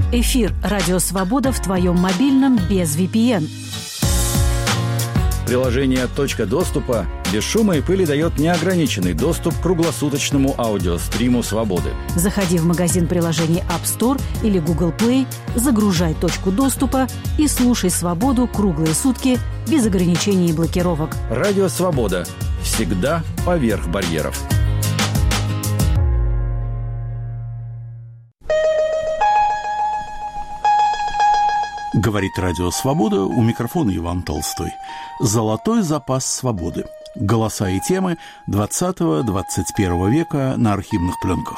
Эфир «Радио Свобода» в твоем мобильном без VPN. Приложение «Точка доступа» без шума и пыли дает неограниченный доступ к круглосуточному аудиостриму «Свободы». Заходи в магазин приложений App Store или Google Play, загружай «Точку доступа» и слушай «Свободу» круглые сутки без ограничений и блокировок. Радио «Свобода». Всегда поверх барьеров. Говорит Радио Свобода, у микрофона Иван Толстой. Золотой запас свободы. Голоса и темы 20-21 века на архивных пленках.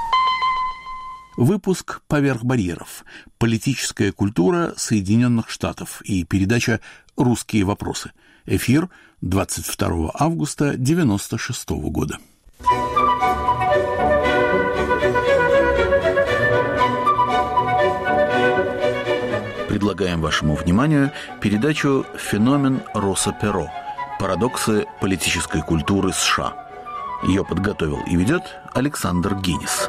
Выпуск «Поверх барьеров. Политическая культура Соединенных Штатов» и передача «Русские вопросы». Эфир 22 августа 1996 года. Предлагаем вашему вниманию передачу «Феномен Росса Перо. Парадоксы политической культуры США». Ее подготовил и ведет Александр Гинис.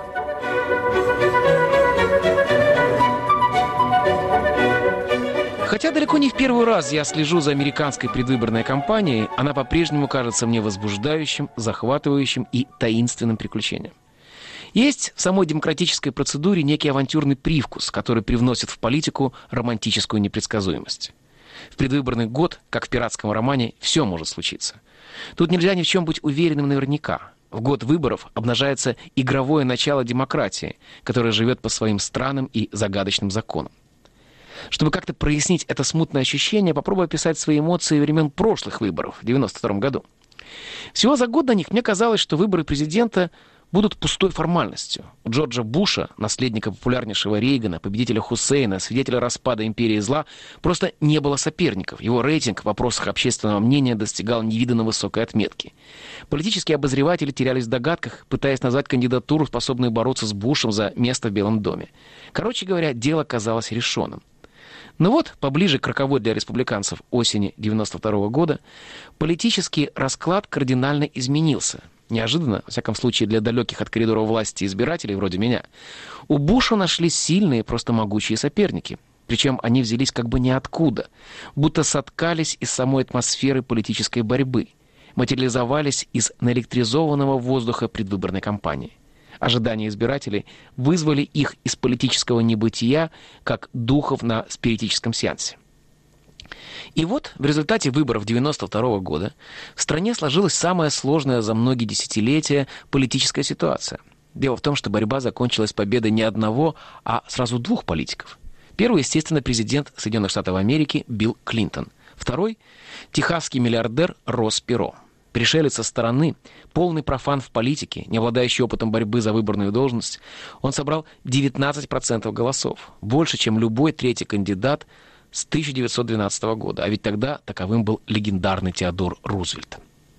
Хотя далеко не в первый раз я слежу за американской предвыборной кампанией, она по-прежнему кажется мне возбуждающим, захватывающим и таинственным приключением. Есть в самой демократической процедуре некий авантюрный привкус, который привносит в политику романтическую непредсказуемость. В предвыборный год, как в пиратском романе, все может случиться. Тут нельзя ни в чем быть уверенным наверняка. В год выборов обнажается игровое начало демократии, которое живет по своим странным и загадочным законам. Чтобы как-то прояснить это смутное ощущение, попробую описать свои эмоции времен прошлых выборов в 1992 году. Всего за год до них мне казалось, что выборы президента будут пустой формальностью. У Джорджа Буша, наследника популярнейшего Рейгана, победителя Хусейна, свидетеля распада империи зла, просто не было соперников. Его рейтинг в вопросах общественного мнения достигал невиданно высокой отметки. Политические обозреватели терялись в догадках, пытаясь назвать кандидатуру, способную бороться с Бушем за место в Белом доме. Короче говоря, дело казалось решенным. Но вот, поближе к роковой для республиканцев осени 1992 года, политический расклад кардинально изменился. Неожиданно, во всяком случае для далеких от коридора власти избирателей вроде меня, у Буша нашлись сильные, просто могучие соперники. Причем они взялись как бы ниоткуда, будто соткались из самой атмосферы политической борьбы, материализовались из наэлектризованного воздуха предвыборной кампании. Ожидания избирателей вызвали их из политического небытия, как духов на спиритическом сеансе. И вот в результате выборов 1992 года в стране сложилась самая сложная за многие десятилетия политическая ситуация. Дело в том, что борьба закончилась победой не одного, а сразу двух политиков. Первый, естественно, президент Соединенных Штатов Америки Билл Клинтон. Второй – техасский миллиардер Росс Перо. Пришелец со стороны, полный профан в политике, не обладающий опытом борьбы за выборную должность, он собрал 19% голосов, больше, чем любой третий кандидат с 1912 года, а ведь тогда таковым был легендарный Теодор Рузвельт.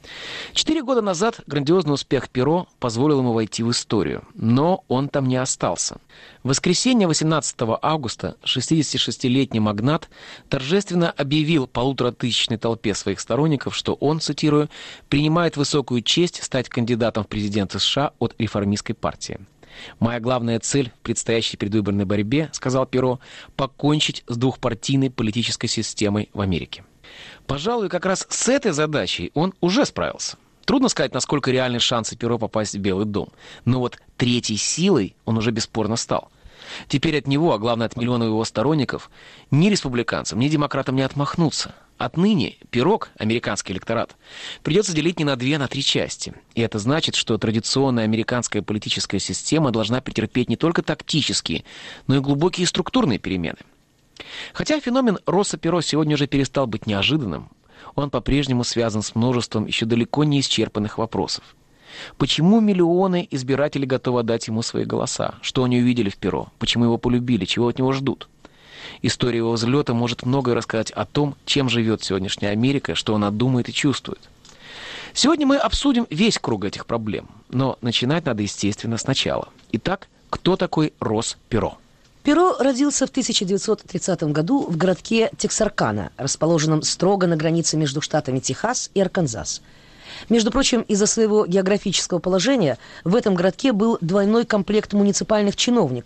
4 года назад грандиозный успех Перо позволил ему войти в историю, но он там не остался. В воскресенье 18 августа 66-летний магнат торжественно объявил 1,5-тысячной толпе своих сторонников, что он, цитирую, «принимает высокую честь стать кандидатом в президенты США от реформистской партии». «Моя главная цель в предстоящей предвыборной борьбе, — сказал Перо, — покончить с двухпартийной политической системой в Америке». Пожалуй, как раз с этой задачей он уже справился. Трудно сказать, насколько реальны шансы Перо попасть в Белый дом. Но вот третьей силой он уже бесспорно стал. Теперь от него, а главное от миллионов его сторонников, ни республиканцам, ни демократам не отмахнуться. Отныне пирог, американский электорат, придется делить не на 2, а на 3 части. И это значит, что традиционная американская политическая система должна претерпеть не только тактические, но и глубокие структурные перемены. Хотя феномен Росса Перо сегодня уже перестал быть неожиданным, он по-прежнему связан с множеством еще далеко не исчерпанных вопросов. Почему миллионы избирателей готовы отдать ему свои голоса? Что они увидели в Перо? Почему его полюбили? Чего от него ждут? История его взлета может многое рассказать о том, чем живет сегодняшняя Америка, что она думает и чувствует. Сегодня мы обсудим весь круг этих проблем, но начинать надо, естественно, сначала. Итак, кто такой Росс Перо? Перо родился в 1930 году в городке Тексаркана, расположенном строго на границе между штатами Техас и Арканзас. Между прочим, из-за своего географического положения в этом городке был двойной комплект муниципальных чиновников,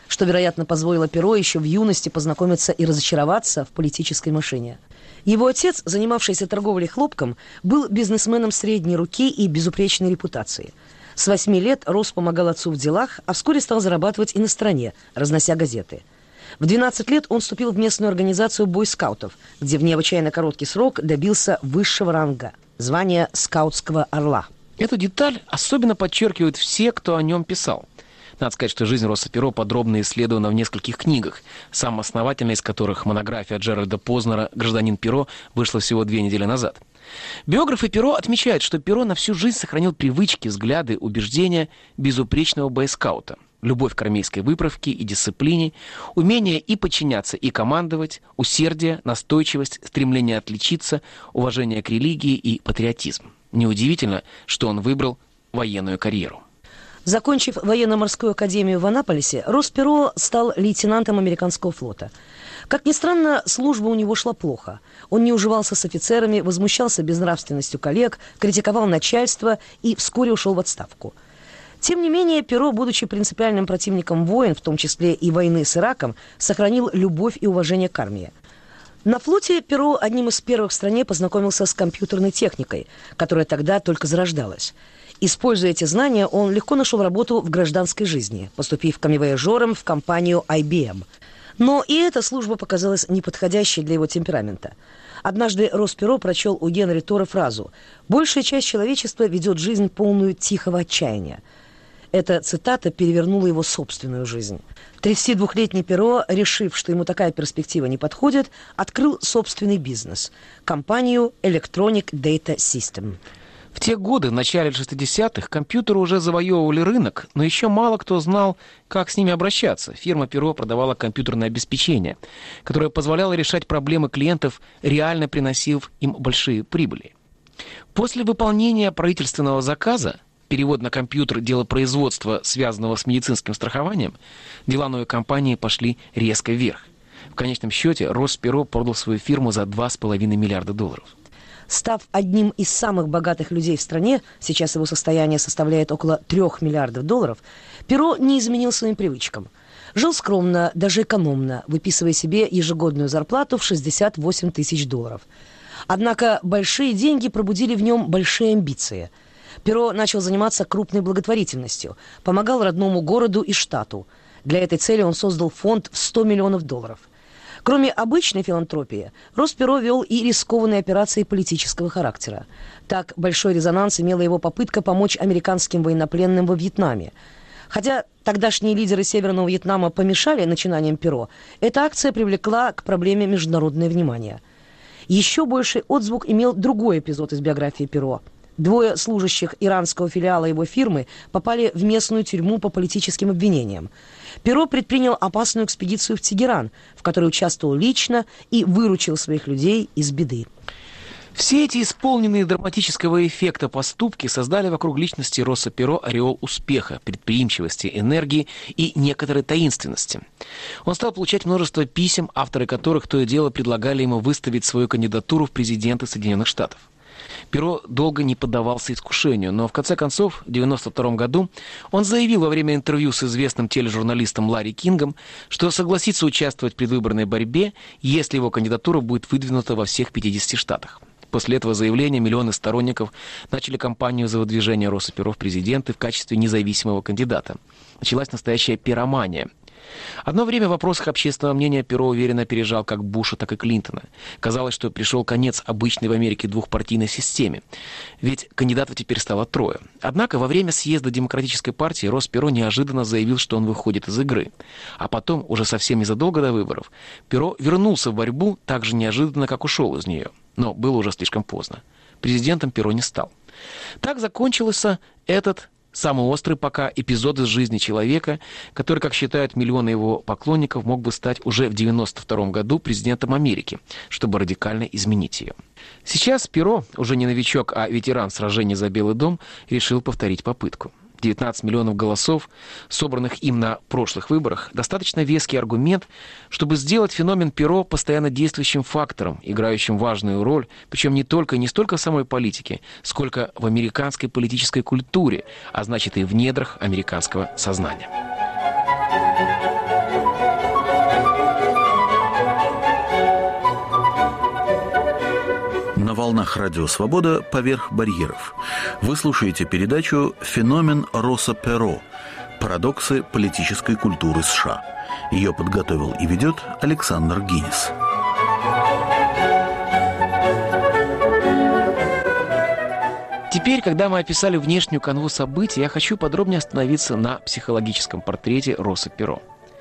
что, вероятно, позволило Перо еще в юности познакомиться и разочароваться в политической машине. Его отец, занимавшийся торговлей хлопком, был бизнесменом средней руки и безупречной репутации. С 8 лет Росс помогал отцу в делах, а вскоре стал зарабатывать и на стороне, разнося газеты. В 12 лет он вступил в местную организацию бойскаутов, где в необычайно короткий срок добился высшего ранга – звания скаутского орла. Эту деталь особенно подчеркивают все, кто о нем писал. Надо сказать, что жизнь Росса Перо подробно исследована в нескольких книгах, самая основательная из которых монография Джеральда Познера «Гражданин Перо» вышла всего 2 недели назад. Биографы Перо отмечают, что Перо на всю жизнь сохранил привычки, взгляды, убеждения безупречного бойскаута. Любовь к армейской выправке и дисциплине, умение и подчиняться, и командовать, усердие, настойчивость, стремление отличиться, уважение к религии и патриотизм. Неудивительно, что он выбрал военную карьеру. Закончив военно-морскую академию в Анаполисе, Росс Перо стал лейтенантом американского флота. Как ни странно, служба у него шла плохо. Он не уживался с офицерами, возмущался безнравственностью коллег, критиковал начальство и вскоре ушел в отставку. Тем не менее, Перо, будучи принципиальным противником войн, в том числе и войны с Ираком, сохранил любовь и уважение к армии. На флоте Перо одним из первых в стране познакомился с компьютерной техникой, которая тогда только зарождалась. Используя эти знания, он легко нашел работу в гражданской жизни, поступив камевояжером в компанию IBM. Но и эта служба показалась неподходящей для его темперамента. Однажды Росс Перо прочел у Генри Тора фразу «Большая часть человечества ведет жизнь полную тихого отчаяния». Эта цитата перевернула его собственную жизнь. 32-летний Перо, решив, что ему такая перспектива не подходит, открыл собственный бизнес – компанию Electronic Data System. В те годы, в начале 60-х, компьютеры уже завоевывали рынок, но еще мало кто знал, как с ними обращаться. Фирма Перо продавала компьютерное обеспечение, которое позволяло решать проблемы клиентов, реально приносив им большие прибыли. После выполнения правительственного заказа, перевод на компьютер дела производства, связанного с медицинским страхованием, дела новой компании пошли резко вверх. В конечном счете, Росс Перо продал свою фирму за $2,5 миллиарда. Став одним из самых богатых людей в стране, сейчас его состояние составляет около $3 миллиардов, Перо не изменил своим привычкам. Жил скромно, даже экономно, выписывая себе ежегодную зарплату в $68 тысяч. Однако большие деньги пробудили в нем большие амбиции. Перо начал заниматься крупной благотворительностью, помогал родному городу и штату. Для этой цели он создал фонд в $100 миллионов. Кроме обычной филантропии, Росс Перо вел и рискованные операции политического характера. Так, большой резонанс имела его попытка помочь американским военнопленным во Вьетнаме. Хотя тогдашние лидеры Северного Вьетнама помешали начинаниям Перо, эта акция привлекла к проблеме международное внимание. Еще больший отзвук имел другой эпизод из биографии Перо. 2 служащих иранского филиала его фирмы попали в местную тюрьму по политическим обвинениям. Перо предпринял опасную экспедицию в Тегеран, в которой участвовал лично и выручил своих людей из беды. Все эти исполненные драматического эффекта поступки создали вокруг личности Росса Перо ореол успеха, предприимчивости, энергии и некоторой таинственности. Он стал получать множество писем, авторы которых то и дело предлагали ему выставить свою кандидатуру в президенты Соединенных Штатов. Перо долго не поддавался искушению, но в конце концов, в 1992 году, он заявил во время интервью с известным тележурналистом Ларри Кингом, что согласится участвовать в предвыборной борьбе, если его кандидатура будет выдвинута во всех 50 штатах. После этого заявления миллионы сторонников начали кампанию за выдвижение Росса Перо в президенты в качестве независимого кандидата. Началась настоящая пиромания. Одно время в вопросах общественного мнения Перо уверенно опережал как Буша, так и Клинтона. Казалось, что пришел конец обычной в Америке двухпартийной системе, ведь кандидатов теперь стало 3. Однако во время съезда Демократической партии Росс Перо неожиданно заявил, что он выходит из игры. А потом, уже совсем незадолго до выборов, Перо вернулся в борьбу так же неожиданно, как ушел из нее. Но было уже слишком поздно. Президентом Перо не стал. Так закончился этот самый острый пока эпизод из жизни человека, который, как считают миллионы его поклонников, мог бы стать уже в 1992 году президентом Америки, чтобы радикально изменить ее. Сейчас Перо, уже не новичок, а ветеран сражений за Белый дом, решил повторить попытку. 19 миллионов голосов, собранных им на прошлых выборах, достаточно веский аргумент, чтобы сделать феномен Перо постоянно действующим фактором, играющим важную роль, причем не только и не столько в самой политике, сколько в американской политической культуре, а значит и в недрах американского сознания. волнах Радио Свобода «Поверх барьеров». Вы слушаете передачу «Феномен Росса Перо. Парадоксы политической культуры США». Ее подготовил и ведет Александр Гинис. Теперь, когда мы описали внешнюю канву событий, я хочу подробнее остановиться на психологическом портрете Росса Перо.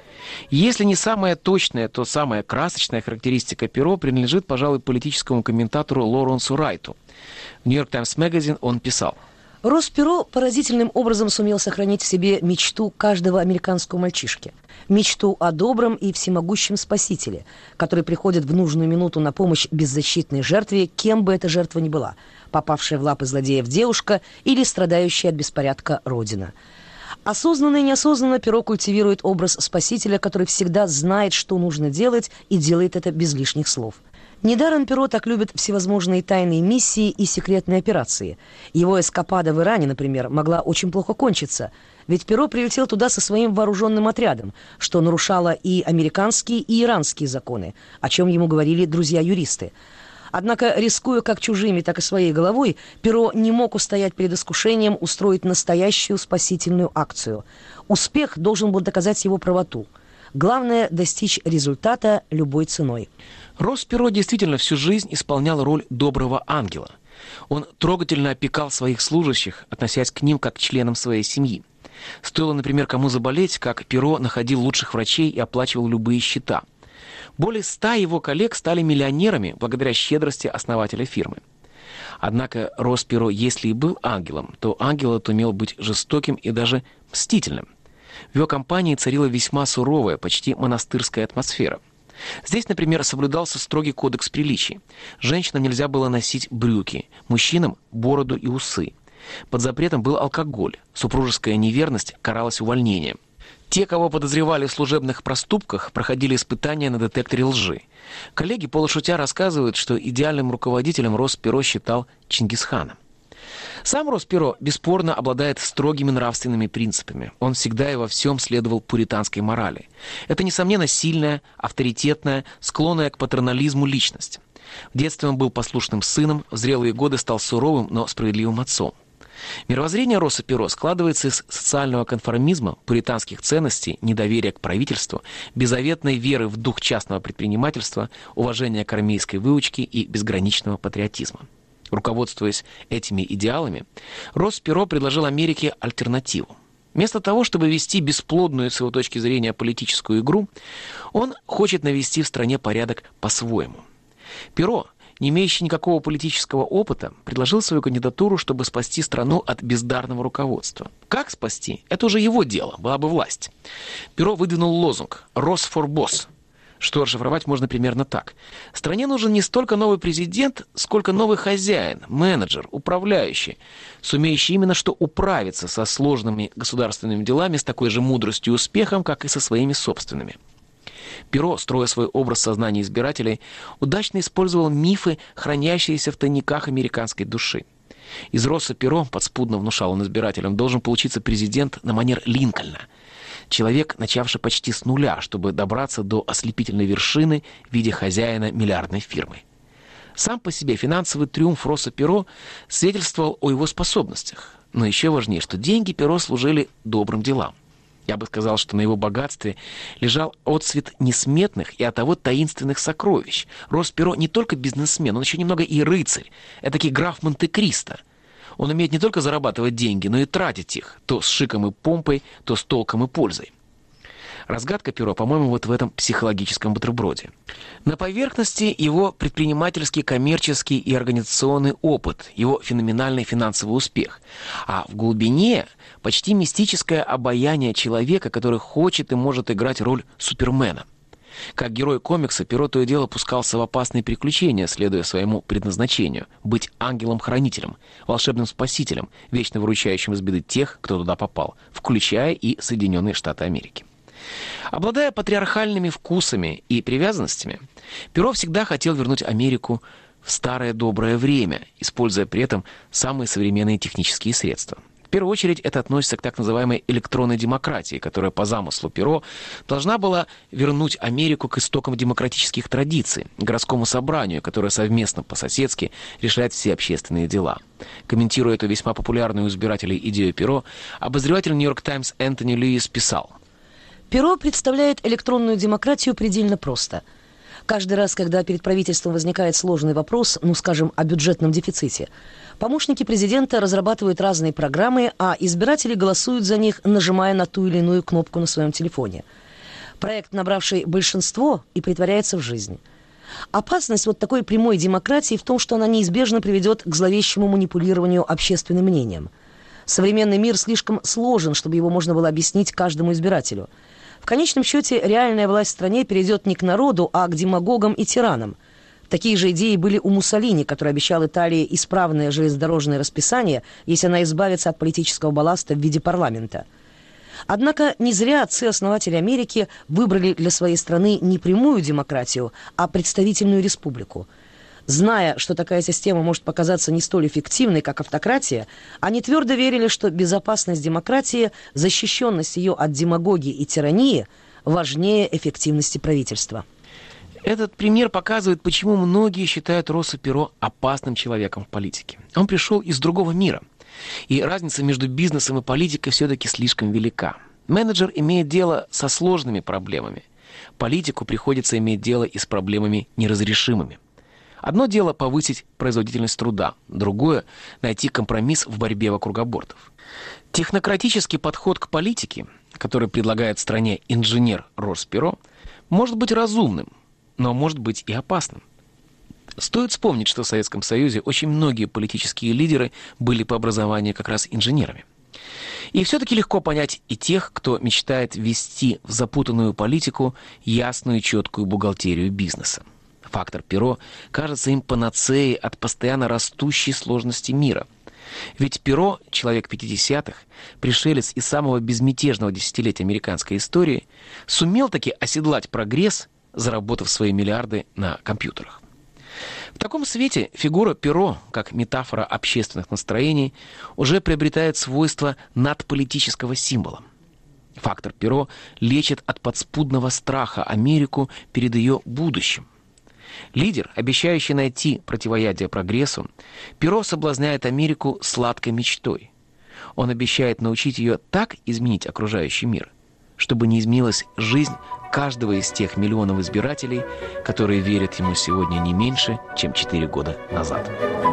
Если не самая точная, то самая красочная характеристика Перо принадлежит, пожалуй, политическому комментатору Лоуренсу Райту. В «Нью-Йорк Таймс Магазин» он писал: Росс Перо поразительным образом сумел сохранить в себе мечту каждого американского мальчишки. Мечту о добром и всемогущем спасителе, который приходит в нужную минуту на помощь беззащитной жертве, кем бы эта жертва ни была, попавшая в лапы злодеев девушка или страдающая от беспорядка родина. Осознанно и неосознанно Перо культивирует образ спасителя, который всегда знает, что нужно делать, и делает это без лишних слов. Недаром Перо так любит всевозможные тайные миссии и секретные операции. Его эскапада в Иране, например, могла очень плохо кончиться, ведь Перо прилетел туда со своим вооруженным отрядом, что нарушало и американские, и иранские законы, о чем ему говорили друзья-юристы. Однако, рискуя как чужими, так и своей головой, Перо не мог устоять перед искушением устроить настоящую спасительную акцию. Успех должен был доказать его правоту. Главное – достичь результата любой ценой. Росс Перо действительно всю жизнь исполнял роль доброго ангела. Он трогательно опекал своих служащих, относясь к ним как к членам своей семьи. Стоило, например, кому заболеть, как Перо находил лучших врачей и оплачивал любые счета. Более 100 его коллег стали миллионерами благодаря щедрости основателя фирмы. Однако Росс Перо, если и был ангелом, то ангел этот умел быть жестоким и даже мстительным. В его компании царила весьма суровая, почти монастырская атмосфера. Здесь, например, соблюдался строгий кодекс приличий. Женщинам нельзя было носить брюки, мужчинам – бороду и усы. Под запретом был алкоголь, супружеская неверность каралась увольнением. Те, кого подозревали в служебных проступках, проходили испытания на детекторе лжи. Коллеги полушутя рассказывают, что идеальным руководителем Росс Перо считал Чингисхана. Сам Росс Перо бесспорно обладает строгими нравственными принципами. Он всегда и во всем следовал пуританской морали. Это, несомненно, сильная, авторитетная, склонная к патернализму личность. В детстве он был послушным сыном, в зрелые годы стал суровым, но справедливым отцом. Мировоззрение Росса Перо складывается из социального конформизма, пуританских ценностей, недоверия к правительству, беззаветной веры в дух частного предпринимательства, уважения к армейской выучке и безграничного патриотизма. Руководствуясь этими идеалами, Росс Перо предложил Америке альтернативу. Вместо того, чтобы вести бесплодную с его точки зрения политическую игру, он хочет навести в стране порядок по-своему. Перо, не имеющий никакого политического опыта, предложил свою кандидатуру, чтобы спасти страну от бездарного руководства. Как спасти? Это уже его дело, была бы власть. Перо выдвинул лозунг «Росс for Boss», что расшифровать можно примерно так. Стране нужен не столько новый президент, сколько новый хозяин, менеджер, управляющий, сумеющий именно что управиться со сложными государственными делами с такой же мудростью и успехом, как и со своими собственными. Перо, строя свой образ сознания избирателей, удачно использовал мифы, хранящиеся в тайниках американской души. Из Росса Перо, подспудно внушал он избирателям, должен получиться президент на манер Линкольна. Человек, начавший почти с нуля, чтобы добраться до ослепительной вершины в виде хозяина миллиардной фирмы. Сам по себе финансовый триумф Росса Перо свидетельствовал о его способностях. Но еще важнее, что деньги Перо служили добрым делам. Я бы сказал, что на его богатстве лежал отсвет несметных и оттого таинственных сокровищ. Росс Перо не только бизнесмен, он еще немного и рыцарь, этакий граф Монте-Кристо. Он умеет не только зарабатывать деньги, но и тратить их, то с шиком и помпой, то с толком и пользой. Разгадка Перо, по-моему, вот в этом психологическом бутерброде. На поверхности его предпринимательский, коммерческий и организационный опыт, его феноменальный финансовый успех. А в глубине почти мистическое обаяние человека, который хочет и может играть роль супермена. Как герой комикса, Перо то и дело пускался в опасные приключения, следуя своему предназначению – быть ангелом-хранителем, волшебным спасителем, вечно выручающим из беды тех, кто туда попал, включая и Соединенные Штаты Америки. Обладая патриархальными вкусами и привязанностями, Перо всегда хотел вернуть Америку в старое доброе время, используя при этом самые современные технические средства. первую очередь это относится к так называемой электронной демократии, которая по замыслу Перо должна была вернуть Америку к истокам демократических традиций, к городскому собранию, которое совместно по-соседски решает все общественные дела. Комментируя эту весьма популярную у избирателей идею Перо, обозреватель «Нью-Йорк Таймс» Энтони Льюис писал: Перо представляет электронную демократию предельно просто. Каждый раз, когда перед правительством возникает сложный вопрос, скажем, о бюджетном дефиците, помощники президента разрабатывают разные программы, а избиратели голосуют за них, нажимая на ту или иную кнопку на своем телефоне. Проект, набравший большинство, и претворяется в жизнь. Опасность такой прямой демократии в том, что она неизбежно приведет к зловещему манипулированию общественным мнением. Современный мир слишком сложен, чтобы его можно было объяснить каждому избирателю. В конечном счете, реальная власть в стране перейдет не к народу, а к демагогам и тиранам. Такие же идеи были у Муссолини, который обещал Италии исправное железнодорожное расписание, если она избавится от политического балласта в виде парламента. Однако не зря отцы-основатели Америки выбрали для своей страны не прямую демократию, а представительную республику. Зная, что такая система может показаться не столь эффективной, как автократия, они твердо верили, что безопасность демократии, защищенность ее от демагогии и тирании важнее эффективности правительства. Этот пример показывает, почему многие считают Росса Перо опасным человеком в политике. Он пришел из другого мира. И разница между бизнесом и политикой все-таки слишком велика. Менеджер имеет дело со сложными проблемами. Политику приходится иметь дело и с проблемами неразрешимыми. Одно дело повысить производительность труда, другое – найти компромисс в борьбе вокруг абортов. Технократический подход к политике, который предлагает стране инженер Росс Перо, может быть разумным, но может быть и опасным. Стоит вспомнить, что в Советском Союзе очень многие политические лидеры были по образованию как раз инженерами. И все-таки легко понять и тех, кто мечтает ввести в запутанную политику ясную и четкую бухгалтерию бизнеса. Фактор Перо кажется им панацеей от постоянно растущей сложности мира. Ведь Перо, человек 50-х, пришелец из самого безмятежного десятилетия американской истории, сумел таки оседлать прогресс, заработав свои миллиарды на компьютерах. В таком свете фигура Перо, как метафора общественных настроений, уже приобретает свойства надполитического символа. Фактор Перо лечит от подспудного страха Америку перед ее будущим. Лидер, обещающий найти противоядие прогрессу, Перо соблазняет Америку сладкой мечтой. Он обещает научить ее так изменить окружающий мир, чтобы не изменилась жизнь каждого из тех миллионов избирателей, которые верят ему сегодня не меньше, чем 4 года назад.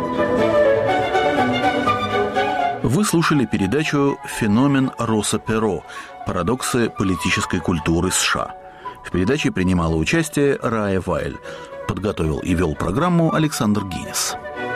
Вы слушали передачу «Феномен Росса Перо. Парадоксы политической культуры США». В передаче принимала участие Рая Вайль. Подготовил и вел программу Александр Гинес.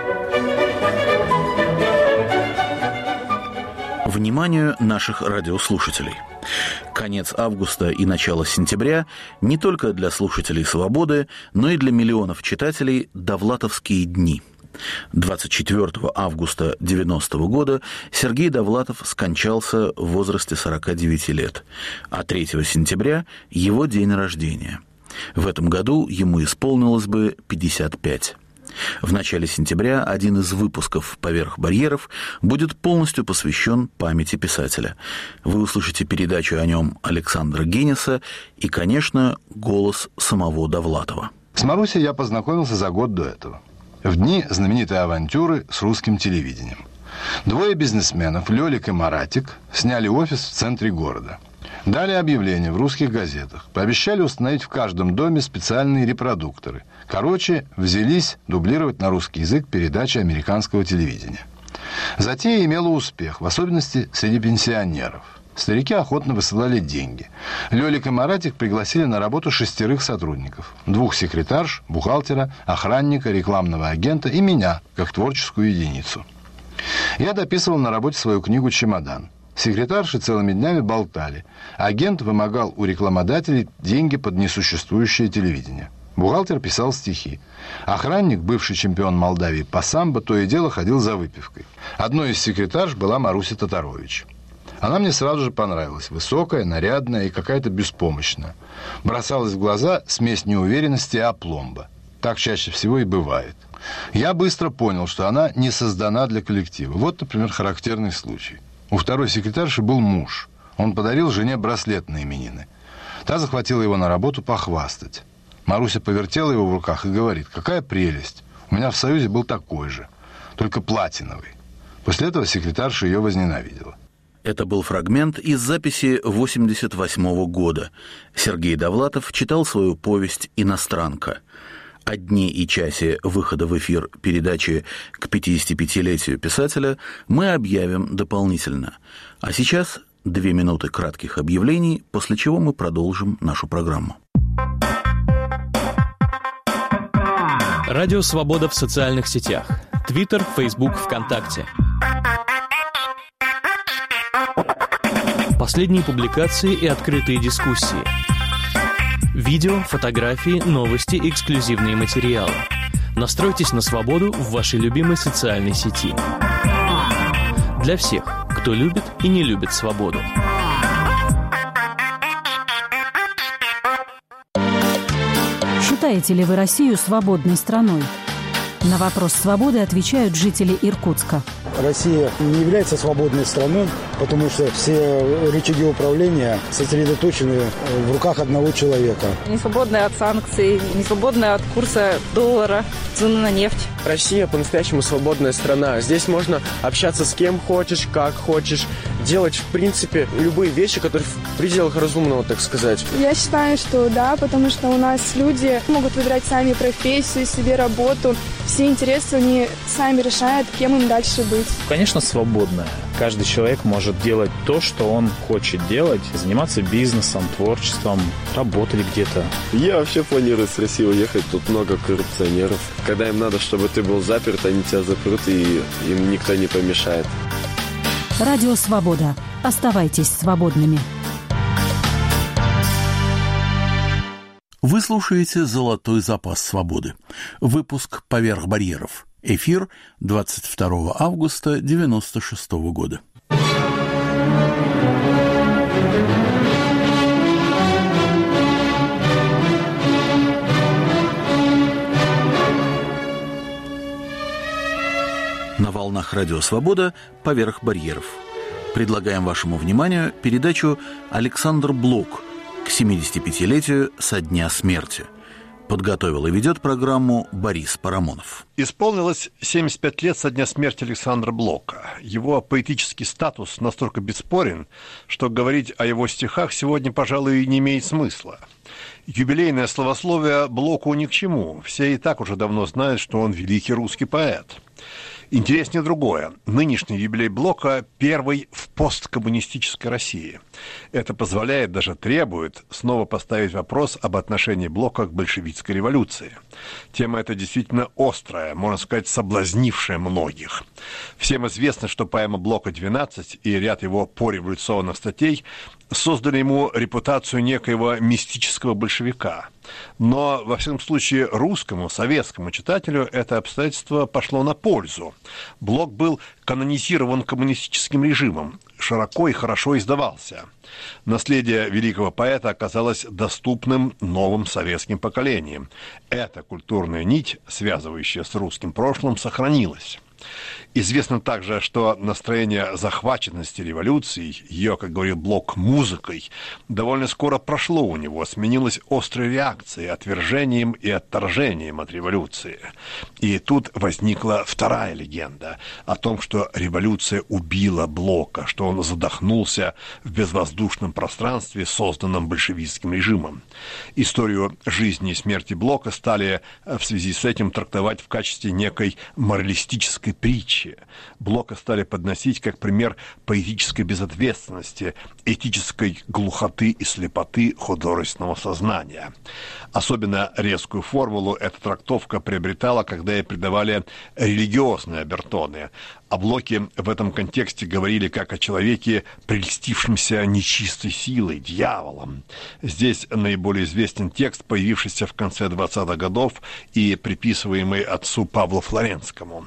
Вниманию наших радиослушателей! Конец августа и начало сентября не только для слушателей «Свободы», но и для миллионов читателей «Довлатовские дни». 24 августа 1990 года Сергей Довлатов скончался в возрасте 49 лет, а 3 сентября – его день рождения. В этом году ему исполнилось бы 55. В начале сентября один из выпусков «Поверх барьеров» будет полностью посвящен памяти писателя. Вы услышите передачу о нем Александра Гинеса и, конечно, голос самого Довлатова. С Марусей я познакомился за год до этого. В дни знаменитой авантюры с русским телевидением. Двое бизнесменов, Лёлик и Маратик, сняли офис в центре города. Дали объявление в русских газетах. Пообещали установить в каждом доме специальные репродукторы. Короче, взялись дублировать на русский язык передачи американского телевидения. Затея имела успех, в особенности среди пенсионеров. Старики охотно высылали деньги. Лёлик и Маратик пригласили на работу 6 сотрудников. 2 секретарш, бухгалтера, охранника, рекламного агента и меня, как творческую единицу. Я дописывал на работе свою книгу «Чемодан». Секретарши целыми днями болтали. Агент вымогал у рекламодателей деньги под несуществующее телевидение. Бухгалтер писал стихи. Охранник, бывший чемпион Молдавии по самбо, то и дело ходил за выпивкой. Одной из секретарш была Маруся Татарович. Она мне сразу же понравилась. Высокая, нарядная и какая-то беспомощная. Бросалась в глаза смесь неуверенности и апломба. Так чаще всего и бывает. Я быстро понял, что она не создана для коллектива. Вот, например, характерный случай. У второй секретарши был муж. Он подарил жене браслет на именины. Та захватила его на работу похвастать. Маруся повертела его в руках и говорит: «Какая прелесть! У меня в Союзе был такой же, только платиновый». После этого секретарша ее возненавидела. Это был фрагмент из записи 1988 года. Сергей Довлатов читал свою повесть «Иностранка». О дне и часе выхода в эфир передачи к 55-летию писателя мы объявим дополнительно. А сейчас 2 минуты кратких объявлений, после чего мы продолжим нашу программу. Радио «Свобода» в социальных сетях. Твиттер, Фейсбук, ВКонтакте. Последние публикации и открытые дискуссии. Видео, фотографии, новости, эксклюзивные материалы. Настройтесь на свободу в вашей любимой социальной сети. Для всех, кто любит и не любит свободу. Считаете ли вы Россию свободной страной? На вопрос свободы отвечают жители Иркутска. Россия не является свободной страной, потому что все рычаги управления сосредоточены в руках одного человека. Не свободная от санкций, не свободная от курса доллара, цены на нефть. Россия по-настоящему свободная страна. Здесь можно общаться с кем хочешь, как хочешь, делать, в принципе, любые вещи, которые в пределах разумного, так сказать. Я считаю, что да, потому что у нас люди могут выбирать сами профессию, себе работу. Все интересы они сами решают, кем им дальше быть. Конечно, свободная. Каждый человек может делать то, что он хочет делать, заниматься бизнесом, творчеством, работать где-то. Я вообще планирую с России уехать, тут много коррупционеров. Когда им надо, чтобы ты был заперт, они тебя запрут, и им никто не помешает. Радио «Свобода». Оставайтесь свободными. Вы слушаете «Золотой запас свободы». Выпуск «Поверх барьеров». Эфир 22 августа 1996 года. На волнах радио «Свобода» «Поверх барьеров». Предлагаем вашему вниманию передачу «Александр Блок» к 75-летию со дня смерти. Подготовил и ведет программу Борис Парамонов. Исполнилось 75 лет со дня смерти Александра Блока. Его поэтический статус настолько бесспорен, что говорить о его стихах сегодня, пожалуй, не имеет смысла. Юбилейное словословие Блоку ни к чему. Все и так уже давно знают, что он великий русский поэт. Интереснее другое. Нынешний юбилей Блока первый в посткоммунистической России. Это позволяет, даже требует, снова поставить вопрос об отношении Блока к большевистской революции. Тема эта действительно острая, можно сказать, соблазнившая многих. Всем известно, что поэма Блока «12» и ряд его пореволюционных статей создали ему репутацию некоего мистического большевика. Но, во всяком случае, русскому, советскому читателю это обстоятельство пошло на пользу. Блок был канонизирован коммунистическим режимом, широко и хорошо издавался. Наследие великого поэта оказалось доступным новым советским поколениям. Эта культурная нить, связывающая с русским прошлым, сохранилась. Известно также, что настроение захваченности революцией, ее, как говорил Блок, музыкой, довольно скоро прошло у него, сменилось острой реакцией, отвержением и отторжением от революции. И тут возникла вторая легенда о том, что революция убила Блока, что он задохнулся в безвоздушном пространстве, созданном большевистским режимом. Историю жизни и смерти Блока стали в связи с этим трактовать в качестве некой моралистической притчи. Блока стали подносить как пример поэтической безответственности, этической глухоты и слепоты художественного сознания. Особенно резкую формулу эта трактовка приобретала, когда ей придавали религиозные обертоны. О Блоке в этом контексте говорили как о человеке, прельстившемся нечистой силой, дьяволом. Здесь наиболее известен текст, появившийся в конце 20-х годов и приписываемый отцу Павлу Флоренскому.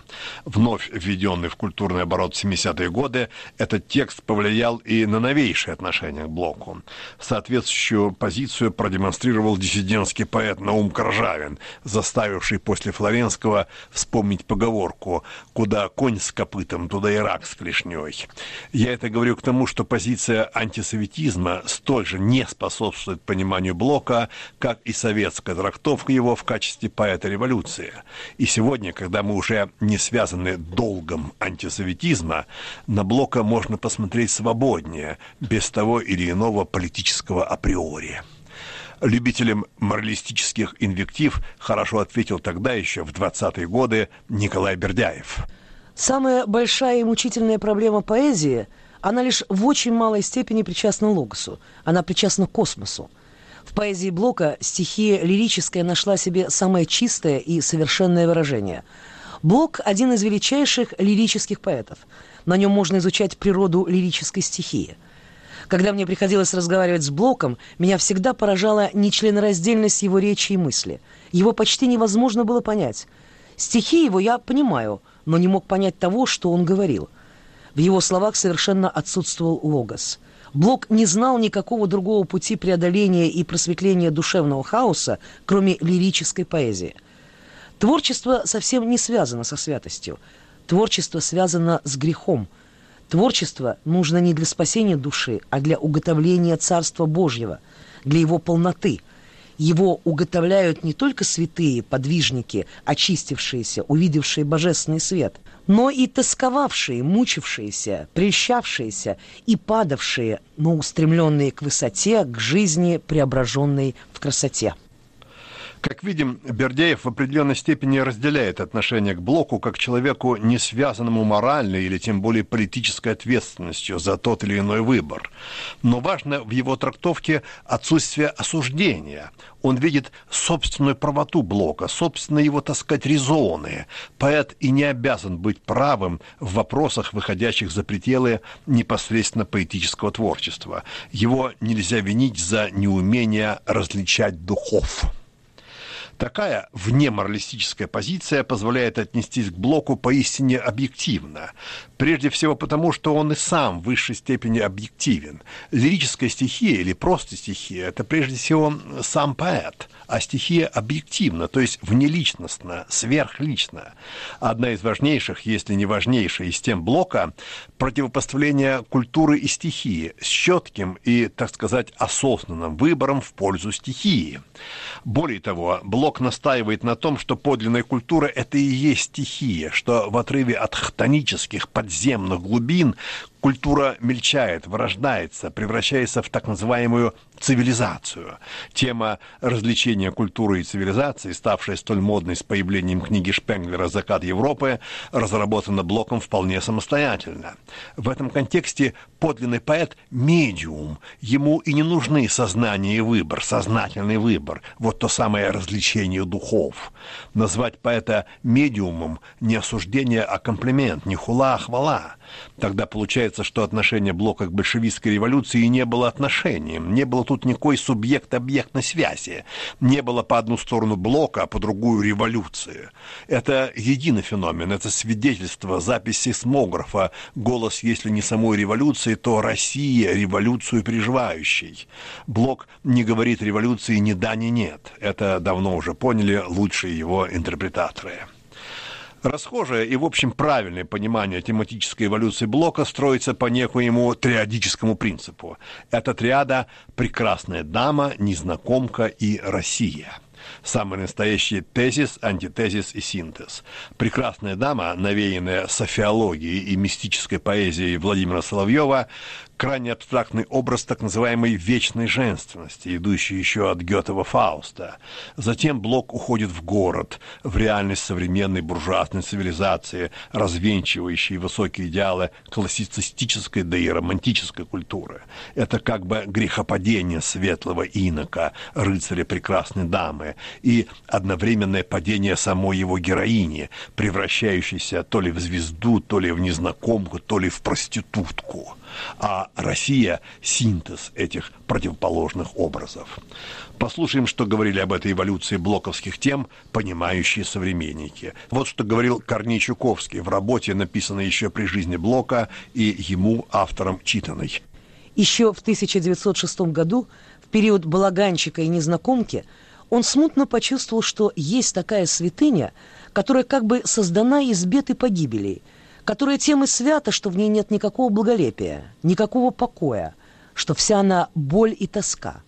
Вновь введенный в культурный оборот в 70-е годы, этот текст повлиял и на новейшие отношения к Блоку. Соответствующую позицию продемонстрировал диссидентский поэт Наум Коржавин, заставивший после Флоренского вспомнить поговорку «Куда конь с копытом, туда и рак с клешней». Я это говорю к тому, что позиция антисоветизма столь же не способствует пониманию Блока, как и советская трактовка его в качестве поэта революции. И сегодня, когда мы уже не связаны долгом антисоветизма, на Блока можно посмотреть свободнее, без того или иного политического априори. Любителям моралистических инвектив хорошо ответил тогда еще, в 20-е годы, Николай Бердяев. Самая большая и мучительная проблема поэзии, она лишь в очень малой степени причастна логосу, она причастна к космосу. В поэзии Блока стихия лирическая нашла себе самое чистое и совершенное выражение. Блок – один из величайших лирических поэтов. На нем можно изучать природу лирической стихии. Когда мне приходилось разговаривать с Блоком, меня всегда поражала нечленораздельность его речи и мысли. Его почти невозможно было понять. Стихи его я понимаю, но не мог понять того, что он говорил. В его словах совершенно отсутствовал логос. Блок не знал никакого другого пути преодоления и просветления душевного хаоса, кроме лирической поэзии. Творчество совсем не связано со святостью. Творчество связано с грехом. Творчество нужно не для спасения души, а для уготовления Царства Божьего, для его полноты. Его уготовляют не только святые подвижники, очистившиеся, увидевшие божественный свет, но и тосковавшие, мучившиеся, прельщавшиеся и падавшие, но устремленные к высоте, к жизни, преображенной в красоте. Как видим, Бердяев в определенной степени разделяет отношение к Блоку как к человеку, не связанному моральной или тем более политической ответственностью за тот или иной выбор. Но важно в его трактовке отсутствие осуждения. Он видит собственную правоту Блока, собственно его, так сказать, резоны. Поэт и не обязан быть правым в вопросах, выходящих за пределы непосредственно поэтического творчества. Его нельзя винить за неумение различать духов. Такая внеморалистическая позиция позволяет отнестись к Блоку поистине объективно. Прежде всего потому, что он и сам в высшей степени объективен. Лирическая стихия или просто стихия – это прежде всего сам поэт, а стихия объективна, то есть внеличностна, сверхлична. Одна из важнейших, если не важнейшая из тем Блока – противопоставление культуры и стихии с четким и, так сказать, осознанным выбором в пользу стихии. Более того, Блок настаивает на том, что подлинная культура – это и есть стихия, что в отрыве от хтонических подземных глубин культура мельчает, вырождается, превращается в так называемую цивилизацию. Тема развлечения культуры и цивилизации, ставшая столь модной с появлением книги Шпенглера «Закат Европы», разработана Блоком вполне самостоятельно. В этом контексте подлинный поэт – медиум. Ему и не нужны сознание и выбор, сознательный выбор. Вот то самое развлечение духов. Назвать поэта медиумом – не осуждение, а комплимент, не хула, а хвала. Тогда получается, что отношение Блока к большевистской революции не было отношением, не было тут никакой субъект-объектной связи, не было по одну сторону Блока, а по другую революции. Это единый феномен, это свидетельство, запись сейсмографа, голос, если не самой революции, то Россия, революцию переживающей. Блок не говорит революции ни да, ни нет. Это давно уже поняли лучшие его интерпретаторы. Расхожее и, в общем, правильное понимание тематической эволюции Блока строится по некоему триадическому принципу. Это триада «прекрасная дама», «незнакомка» и «Россия». Самый настоящий тезис, антитезис и синтез. «Прекрасная дама», навеянная софиологией и мистической поэзией Владимира Соловьева, крайне абстрактный образ так называемой вечной женственности, идущий еще от Гётева Фауста. Затем Блок уходит в город, в реальность современной буржуазной цивилизации, развенчивающей высокие идеалы классицистической, да и романтической культуры. Это как бы грехопадение светлого инока, рыцаря прекрасной дамы. драмы и одновременное падение самой его героини, превращающейся то ли в звезду, то ли в незнакомку, то ли в проститутку. А Россия – синтез этих противоположных образов. Послушаем, что говорили об этой эволюции блоковских тем понимающие современники. Вот что говорил Корней Чуковский в работе, написанной еще при жизни Блока и ему, автором, читанной. Еще в 1906 году, в период «Балаганчика» и «Незнакомки», он смутно почувствовал, что есть такая святыня, которая как бы создана из бед и погибелей, которая тем и свята, что в ней нет никакого благолепия, никакого покоя, что вся она боль и тоска.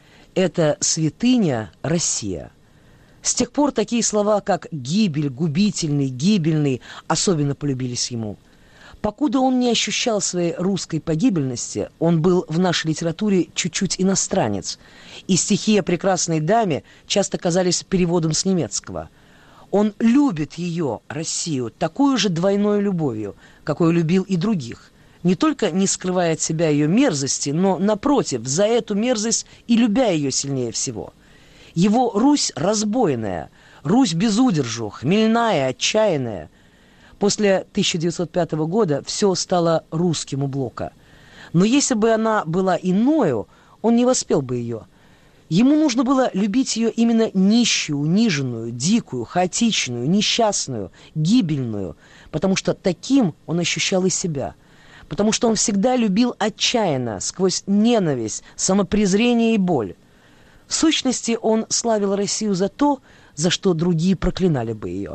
Это святыня Россия. С тех пор такие слова, как «гибель», «губительный», «гибельный» особенно полюбились ему. Покуда он не ощущал своей русской погибельности, он был в нашей литературе чуть-чуть иностранец, и стихи о прекрасной даме часто казались переводом с немецкого. Он любит ее, Россию, такую же двойной любовью, какой любил и других, не только не скрывая от себя ее мерзости, но, напротив, за эту мерзость и любя ее сильнее всего. Его Русь разбойная, Русь без удержу, хмельная, отчаянная. После 1905 года все стало русским у Блока. Но если бы она была иною, он не воспел бы ее. Ему нужно было любить ее именно нищую, униженную, дикую, хаотичную, несчастную, гибельную, потому что таким он ощущал и себя. Потому что он всегда любил отчаянно, сквозь ненависть, самопрезрение и боль. В сущности, он славил Россию за то, за что другие проклинали бы ее.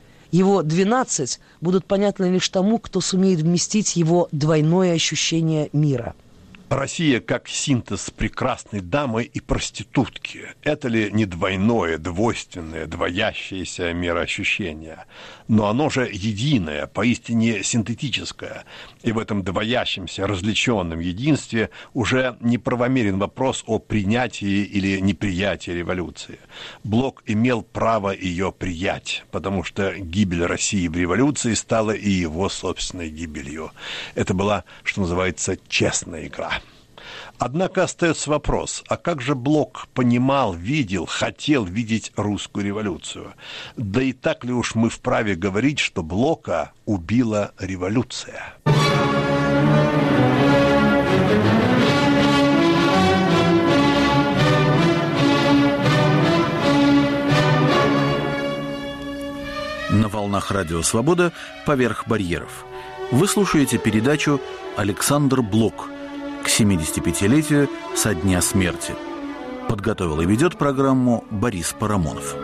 Его 12 будут понятны лишь тому, кто сумеет вместить его двойное ощущение мира. Россия как синтез прекрасной дамы и проститутки. Это ли не двойное, двойственное, двоящееся мироощущение? Но оно же единое, поистине синтетическое. И в этом двоящемся, различенном единстве уже неправомерен вопрос о принятии или неприятии революции. Блок имел право ее приять, потому что гибель России в революции стала и его собственной гибелью. Это была, что называется, честная игра. Однако остается вопрос, а как же Блок понимал, видел, хотел видеть русскую революцию? Да и так ли уж мы вправе говорить, что Блока убила революция? На волнах Радио Свобода «Поверх барьеров». Вы слушаете передачу «Александр Блок» к 75-летию со дня смерти. Подготовил и ведет программу Борис Парамонов.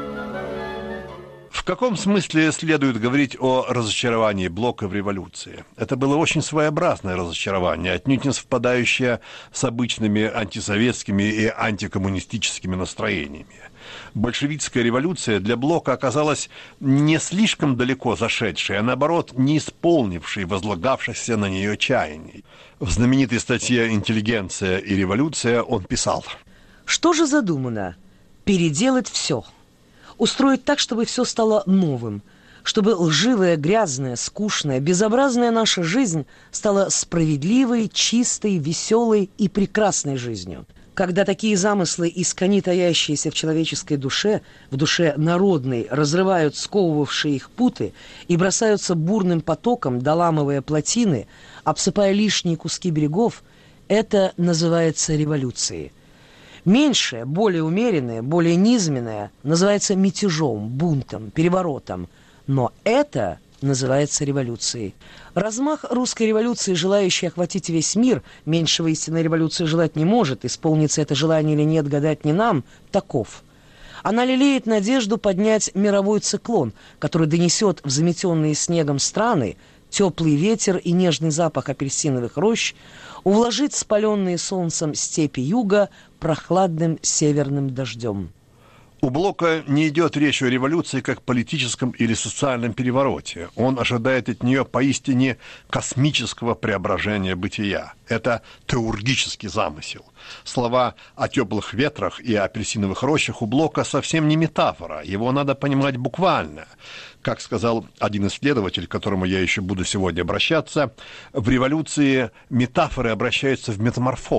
В каком смысле следует говорить о разочаровании Блока в революции? Это было очень своеобразное разочарование, отнюдь не совпадающее с обычными антисоветскими и антикоммунистическими настроениями. Большевистская революция для Блока оказалась не слишком далеко зашедшей, а наоборот, не исполнившей возлагавшихся на нее чаяний. В знаменитой статье «Интеллигенция и революция» он писал: «Что же задумано? Переделать все. Устроить так, чтобы все стало новым, чтобы лживая, грязная, скучная, безобразная наша жизнь стала справедливой, чистой, веселой и прекрасной жизнью. Когда такие замыслы, искони таящиеся в человеческой душе, в душе народной, разрывают сковывавшие их путы и бросаются бурным потоком, доламывая плотины, обсыпая лишние куски берегов, это называется революцией. Меньшее, более умеренное, более низменное называется мятежом, бунтом, переворотом. Но это называется революцией. Размах русской революции, желающей охватить весь мир, меньшего истинной революции желать не может, исполнится это желание или нет, гадать не нам, таков. Она лелеет надежду поднять мировой циклон, который донесет в заметенные снегом страны теплый ветер и нежный запах апельсиновых рощ, увложит спаленные солнцем степи юга прохладным северным дождем. У Блока не идет речь о революции как политическом или социальном перевороте. Он ожидает от нее поистине космического преображения бытия. Это теургический замысел. Слова о теплых ветрах и апельсиновых рощах у Блока совсем не метафора. Его надо понимать буквально. Как сказал один исследователь, к которому я еще буду сегодня обращаться, в революции метафоры обращаются в метаморфозы.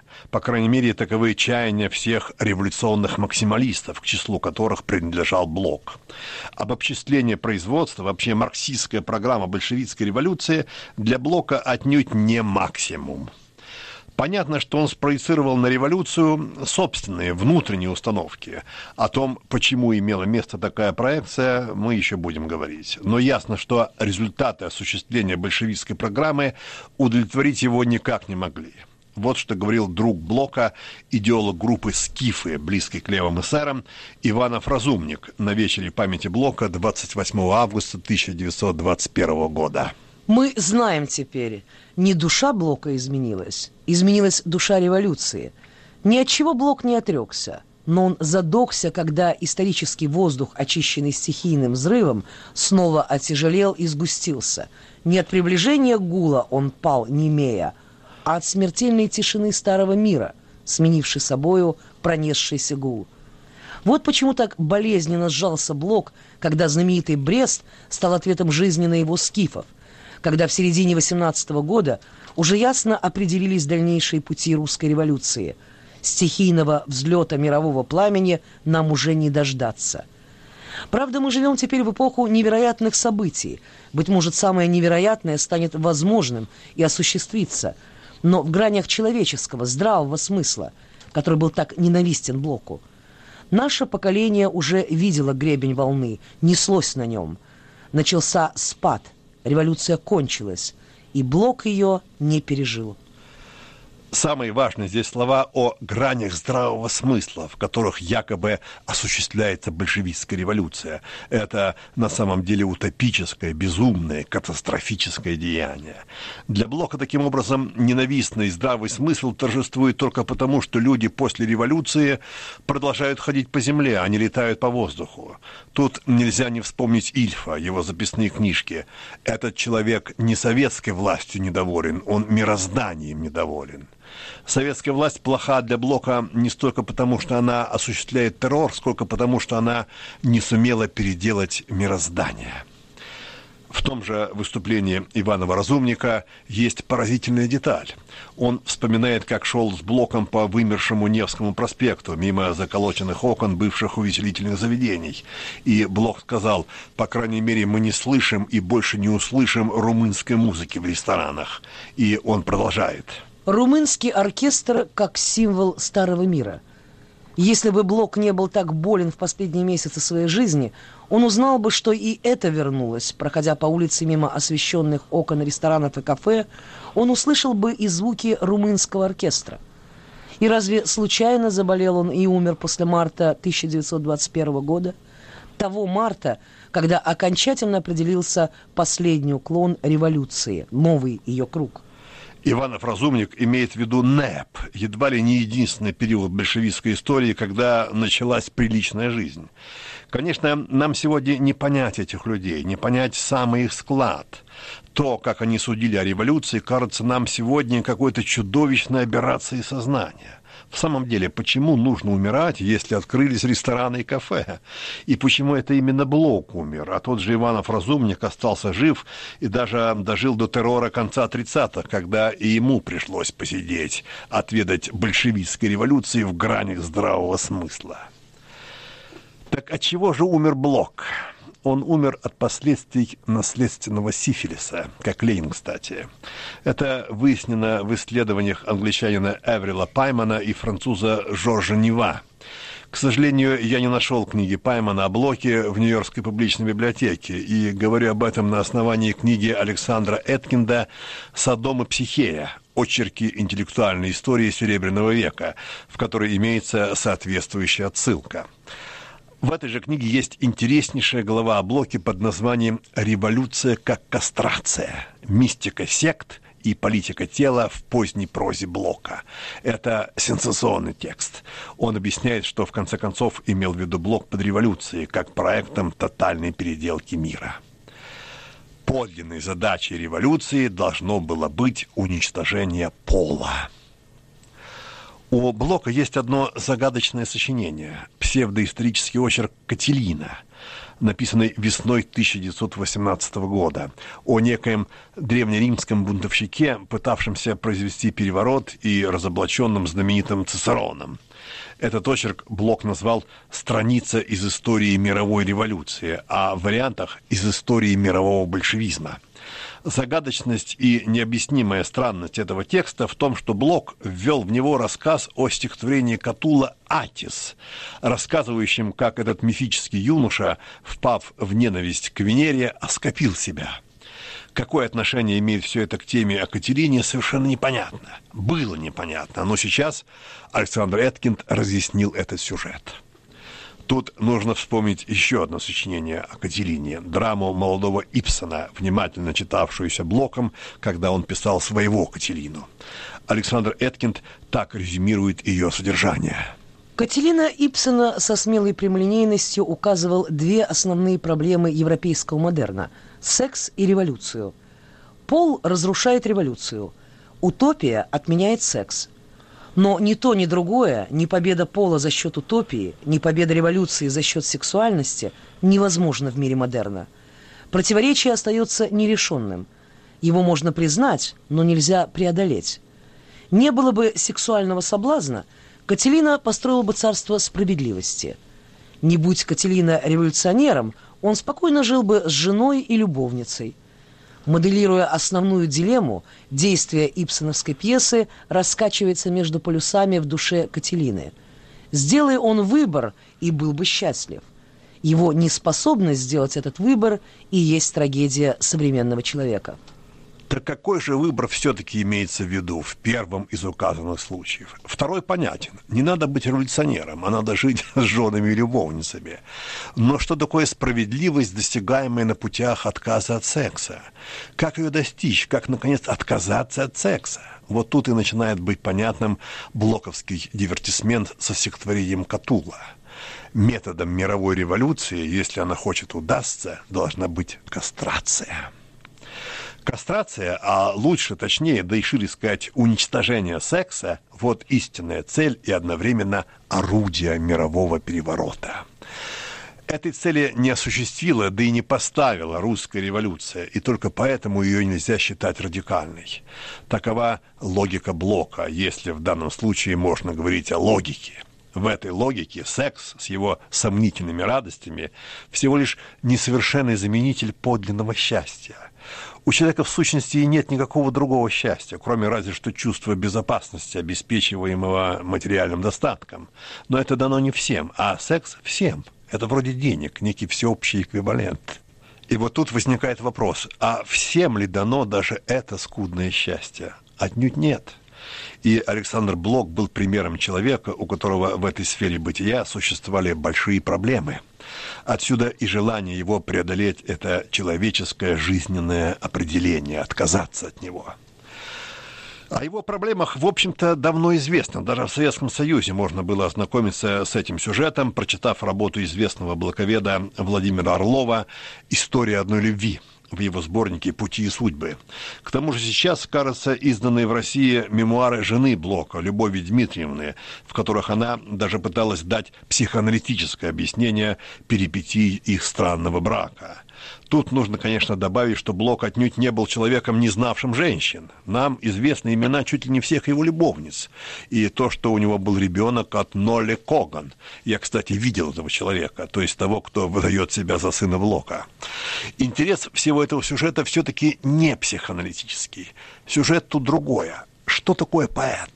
По крайней мере, таковы чаяния всех революционных максималистов, к числу которых принадлежал Блок. Обобществление производства, вообще марксистская программа большевистской революции для Блока отнюдь не максимум. Понятно, что он спроецировал на революцию собственные внутренние установки. О том, почему имела место такая проекция, мы еще будем говорить. Но ясно, что результаты осуществления большевистской программы удовлетворить его никак не могли. Вот что говорил друг Блока, идеолог группы «Скифы», близкий к левым эсерам, Иванов Разумник на вечере памяти Блока 28 августа 1921 года. Мы знаем теперь, не душа Блока изменилась, изменилась душа революции. Ни от чего Блок не отрекся, но он задохся, когда исторический воздух, очищенный стихийным взрывом, снова отяжелел и сгустился. Не от приближения гула он пал, немея, а от смертельной тишины старого мира, сменившей собою пронесшийся гул. Вот почему так болезненно сжался Блок, когда знаменитый Брест стал ответом жизни на его скифов, когда в середине 18 года уже ясно определились дальнейшие пути русской революции. Стихийного взлета мирового пламени нам уже не дождаться. Правда, мы живем теперь в эпоху невероятных событий. Быть может, самое невероятное станет возможным и осуществится, но в гранях человеческого, здравого смысла, который был так ненавистен Блоку. Наше поколение уже видело гребень волны, неслось на нем. Начался спад. Революция кончилась, и Блок ее не пережил. Самые важные здесь слова о гранях здравого смысла, в которых якобы осуществляется большевистская революция. Это на самом деле утопическое, безумное, катастрофическое деяние. Для Блока, таким образом, ненавистный здравый смысл торжествует только потому, что люди после революции продолжают ходить по земле, а не летают по воздуху. Тут нельзя не вспомнить Ильфа, его записные книжки. Этот человек не советской властью недоволен, он мирозданием недоволен. Советская власть плоха для Блока не столько потому, что она осуществляет террор, сколько потому, что она не сумела переделать мироздание. В том же выступлении Иванова Разумника есть поразительная деталь. Он вспоминает, как шел с Блоком по вымершему Невскому проспекту, мимо заколоченных окон бывших увеселительных заведений. И Блок сказал: по крайней мере, мы не слышим и больше не услышим румынской музыки в ресторанах. И он продолжает. Румынский оркестр как символ старого мира. Если бы Блок не был так болен в последние месяцы своей жизни, он узнал бы, что и это вернулось. Проходя по улице мимо освещенных окон ресторанов и кафе, он услышал бы и звуки румынского оркестра. И разве случайно заболел он и умер после марта 1921 года? Того марта, когда окончательно определился последний уклон революции, новый ее круг. Иванов Разумник имеет в виду НЭП, едва ли не единственный период большевистской истории, когда началась приличная жизнь. Конечно, нам сегодня не понять этих людей, не понять самый их склад. То, как они судили о революции, кажется нам сегодня какой-то чудовищной аберрацией сознания. В самом деле, почему нужно умирать, если открылись рестораны и кафе? И почему это именно Блок умер, а тот же Иванов Разумник остался жив и даже дожил до террора конца 30-х, когда и ему пришлось посидеть, отведать большевистской революции в гранях здравого смысла? Так от чего же умер Блок? Он умер от последствий наследственного сифилиса, как Ленин, кстати. Это выяснено в исследованиях англичанина Эврила Паймана и француза Жоржа Нива. К сожалению, я не нашел книги Паймана о Блоке в Нью-Йоркской публичной библиотеке, и говорю об этом на основании книги Александра Эткинда «Содом и Психея. Очерки интеллектуальной истории Серебряного века», в которой имеется соответствующая отсылка. В этой же книге есть интереснейшая глава о Блоке под названием «Революция как кастрация. Мистика сект и политика тела в поздней прозе Блока». Это сенсационный текст. Он объясняет, что в конце концов имел в виду Блок под революцией, как проектом тотальной переделки мира. Подлинной задачей революции должно было быть уничтожение пола. У Блока есть одно загадочное сочинение – псевдоисторический очерк «Кателина», написанный весной 1918 года, о некоем древнеримском бунтовщике, пытавшемся произвести переворот и разоблаченном знаменитым Цицероном. Этот очерк Блок назвал «Страница из истории мировой революции», а в вариантах «Из истории мирового большевизма». Загадочность и необъяснимая странность этого текста в том, что Блок ввел в него рассказ о стихотворении Катулла «Атис», рассказывающем, как этот мифический юноша, впав в ненависть к Венере, оскопил себя. Какое отношение имеет все это к теме о Катерине, совершенно непонятно. Было непонятно, но сейчас Александр Эткинд разъяснил этот сюжет. Тут нужно вспомнить еще одно сочинение о Катерине, драму молодого Ибсена, внимательно читавшуюся Блоком, когда он писал своего Катерину. Александр Эткинд так резюмирует ее содержание. Катерина Ибсена со смелой прямолинейностью указывал две основные проблемы европейского модерна – секс и революцию. Пол разрушает революцию, утопия отменяет секс. Но ни то, ни другое, ни победа пола за счет утопии, ни победа революции за счет сексуальности невозможно в мире модерна. Противоречие остается нерешенным. Его можно признать, но нельзя преодолеть. Не было бы сексуального соблазна, Кателина построила бы царство справедливости. Не будь Кателина революционером, он спокойно жил бы с женой и любовницей. Моделируя основную дилемму, действие ибсеновской пьесы раскачивается между полюсами в душе Кателины. Сделай он выбор, и был бы счастлив. Его неспособность сделать этот выбор и есть трагедия современного человека. Так какой же выбор все-таки имеется в виду в первом из указанных случаев? Второй понятен. Не надо быть революционером, а надо жить с женами и любовницами. Но что такое справедливость, достигаемая на путях отказа от секса? Как ее достичь? Как, наконец, отказаться от секса? Вот тут и начинает быть понятным блоковский дивертисмент со стихотворением Катулла. Методом мировой революции, если она хочет удастся, должна быть кастрация. Кастрация, а лучше, точнее, да и шире сказать, уничтожение секса – вот истинная цель и одновременно орудие мирового переворота. Этой цели не осуществила, да и не поставила русская революция, и только поэтому ее нельзя считать радикальной. Такова логика Блока, если в данном случае можно говорить о логике. В этой логике секс с его сомнительными радостями всего лишь несовершенный заменитель подлинного счастья. У человека в сущности и нет никакого другого счастья, кроме разве что чувства безопасности, обеспечиваемого материальным достатком. Но это дано не всем, а секс всем. Это вроде денег, некий всеобщий эквивалент. И вот тут возникает вопрос, а всем ли дано даже это скудное счастье? Отнюдь нет. И Александр Блок был примером человека, у которого в этой сфере бытия существовали большие проблемы. Отсюда и желание его преодолеть это человеческое жизненное определение, отказаться от него. О его проблемах, в общем-то, давно известно. Даже в Советском Союзе можно было ознакомиться с этим сюжетом, прочитав работу известного блоковеда Владимира Орлова «История одной любви» в его сборнике «Пути и судьбы». К тому же сейчас, кажется, изданные в России мемуары жены Блока, Любови Дмитриевны, в которых она даже пыталась дать психоаналитическое объяснение перипетий их странного брака. Тут нужно, конечно, добавить, что Блок отнюдь не был человеком, не знавшим женщин. Нам известны имена чуть ли не всех его любовниц. И то, что у него был ребенок от Нолли Коган. Я, кстати, видел этого человека, то есть того, кто выдает себя за сына Блока. Интерес всего этого сюжета все-таки не психоаналитический. Сюжет тут другое. Что такое поэт?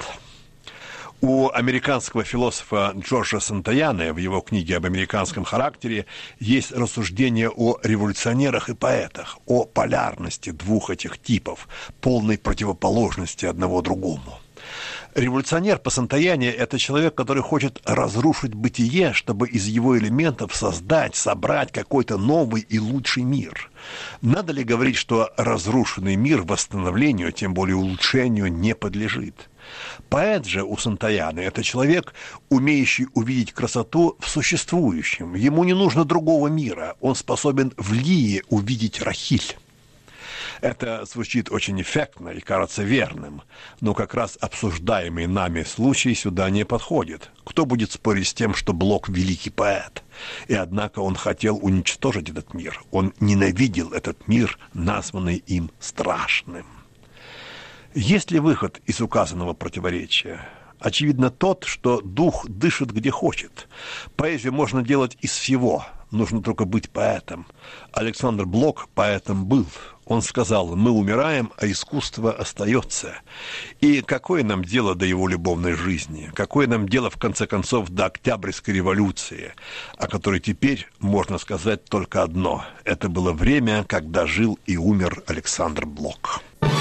У американского философа Джорджа Сантаяны в его книге об американском характере есть рассуждение о революционерах и поэтах, о полярности двух этих типов, полной противоположности одного другому. Революционер по Сантаяне – это человек, который хочет разрушить бытие, чтобы из его элементов создать, собрать какой-то новый и лучший мир. Надо ли говорить, что разрушенный мир восстановлению, тем более улучшению, не подлежит? Поэт же у Сантаяны – это человек, умеющий увидеть красоту в существующем. Ему не нужно другого мира, он способен в Лии увидеть Рахиль. Это звучит очень эффектно и кажется верным, но как раз обсуждаемый нами случай сюда не подходит. Кто будет спорить с тем, что Блок – великий поэт? И однако он хотел уничтожить этот мир. Он ненавидел этот мир, названный им страшным. Есть ли выход из указанного противоречия? Очевидно тот, что дух дышит где хочет. Поэзию можно делать из всего, нужно только быть поэтом. Александр Блок поэтом был. Он сказал: мы умираем, а искусство остается. И какое нам дело до его любовной жизни? Какое нам дело, в конце концов, до Октябрьской революции, о которой теперь можно сказать только одно: это было время, когда жил и умер Александр Блок.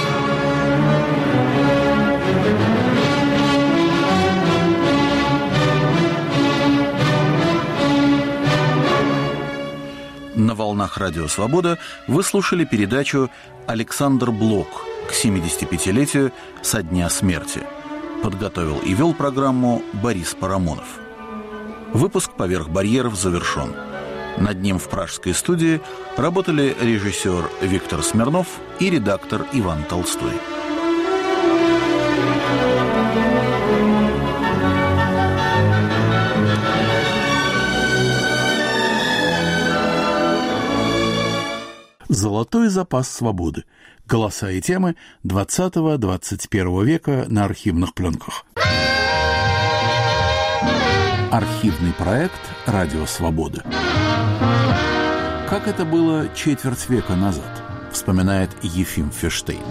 На волнах Радио Свобода вы слушали передачу «Александр Блок. К 75-летию со дня смерти». Подготовил и вел программу Борис Парамонов. Выпуск «Поверх барьеров» завершен. Над ним в пражской студии работали режиссер Виктор Смирнов и редактор Иван Толстой. «Золотой запас свободы». Голоса и темы 20-21 века на архивных пленках. Архивный проект «Радио Свобода». Как это было четверть века назад, вспоминает Ефим Ферштейн.